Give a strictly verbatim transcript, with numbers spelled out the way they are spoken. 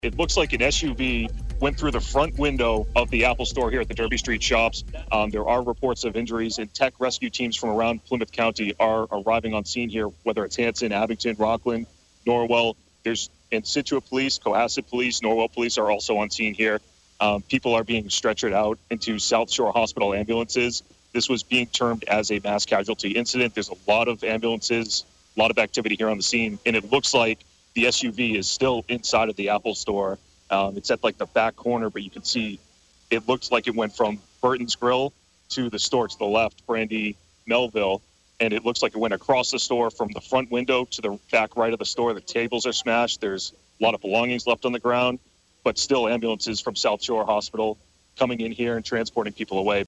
It looks like an S U V went through the front window of the Apple store here at the Derby Street shops. Um, there are reports of injuries, and tech rescue teams from around Plymouth County are arriving on scene here, whether it's Hanson, Abington, Rockland, Norwell. There's and Situate Police, Cohasset Police, Norwell Police are also on scene here. Um, people are being stretchered out into South Shore Hospital ambulances. This was being termed as a mass casualty incident. There's a lot of ambulances, a lot of activity here on the scene, and it looks like the S U V is still inside of the Apple store. Um, it's at like the back corner, but you can see it looks like it went from Burton's Grill to the store to the left, Brandy Melville, and it looks like it went across the store from the front window to the back right of the store. The tables are smashed. There's a lot of belongings left on the ground, but still ambulances from South Shore Hospital coming in here and transporting people away.